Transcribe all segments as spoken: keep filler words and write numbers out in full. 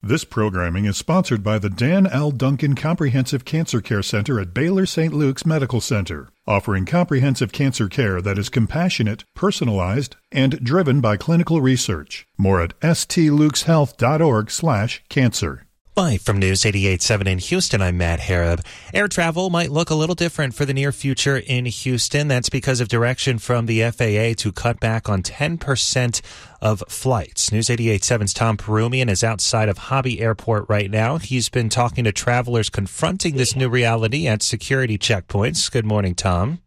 This programming is sponsored by the Dan L. Duncan Comprehensive Cancer Care Center at Baylor Saint Luke's Medical Center, offering comprehensive cancer care that is compassionate, personalized, and driven by clinical research. More at stlukeshealth.org slash cancer. Live from News eighty-eight point seven in Houston, I'm Matt Harab. Air travel might look a little different for the near future in Houston. That's because of direction from the F A A to cut back on ten percent of flights. News eighty-eight point seven's Tom Perumian is outside of Hobby Airport right now. He's been talking to travelers confronting this new reality at security checkpoints. Good morning, Tom.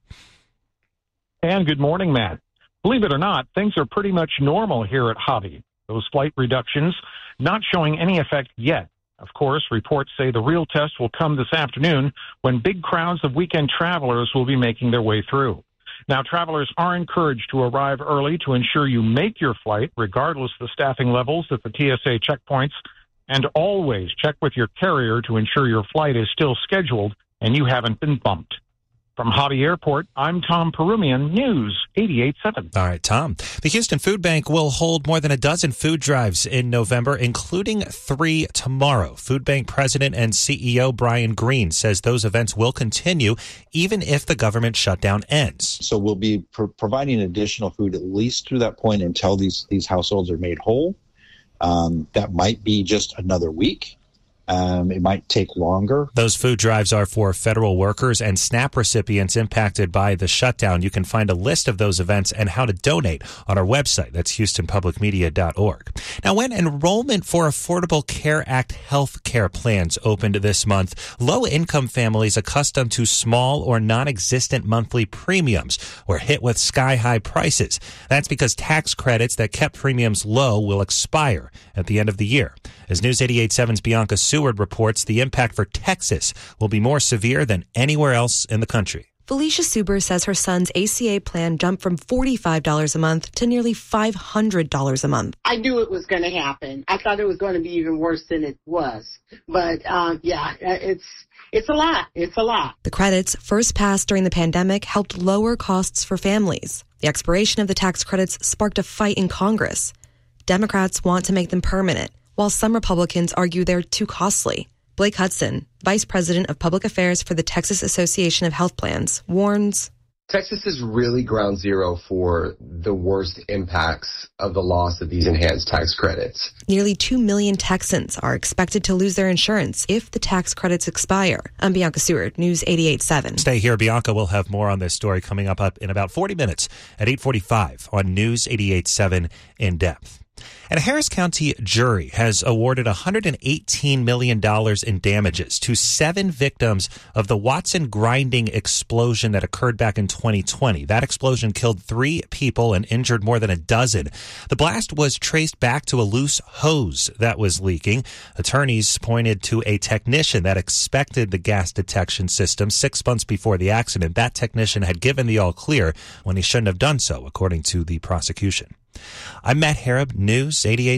And good morning, Matt. Believe it or not, things are pretty much normal here at Hobby. Those flight reductions not showing any effect yet. Of course, reports say the real test will come this afternoon when big crowds of weekend travelers will be making their way through. Now, travelers are encouraged to arrive early to ensure you make your flight, regardless of the staffing levels at the T S A checkpoints, and always check with your carrier to ensure your flight is still scheduled and you haven't been bumped. From Hobby Airport, I'm Tom Perumian, News eighty-eight point seven. All right, Tom. The Houston Food Bank will hold more than a dozen food drives in November, including three tomorrow. Food Bank President and C E O Brian Green says those events will continue even if the government shutdown ends. So we'll be pro- providing additional food at least through that point until these, these households are made whole. Um, that might be just another week. Um, it might take longer. Those food drives are for federal workers and SNAP recipients impacted by the shutdown. You can find a list of those events and how to donate on our website. That's houston public media dot org. Now, when enrollment for Affordable Care Act health care plans opened this month, low-income families accustomed to small or non-existent monthly premiums were hit with sky-high prices. That's because tax credits that kept premiums low will expire at the end of the year. As News eighty-eight point seven's Bianca Seward reports, the impact for Texas will be more severe than anywhere else in the country. Felicia Suber says her son's A C A plan jumped from forty-five dollars a month to nearly five hundred dollars a month. I knew it was going to happen. I thought it was going to be even worse than it was. But, um, yeah, it's it's a lot. It's a lot. The credits, first passed during the pandemic, helped lower costs for families. The expiration of the tax credits sparked a fight in Congress. Democrats want to make them permanent, while some Republicans argue they're too costly. Blake Hudson, Vice President of Public Affairs for the Texas Association of Health Plans, warns, Texas is really ground zero for the worst impacts of the loss of these enhanced tax credits. Nearly two million Texans are expected to lose their insurance if the tax credits expire. I'm Bianca Seward, News eighty-eight point seven. Stay here. Bianca will have more on this story coming up, up in about forty minutes at eight forty-five on News eighty-eight point seven In Depth. And a Harris County jury has awarded one hundred eighteen million dollars in damages to seven victims of the Watson grinding explosion that occurred back in twenty twenty. That explosion killed three people and injured more than a dozen. The blast was traced back to a loose hose that was leaking. Attorneys pointed to a technician that inspected the gas detection system six months before the accident. That technician had given the all clear when he shouldn't have done so, according to the prosecution. I'm Matt Harab, News eighty-eight.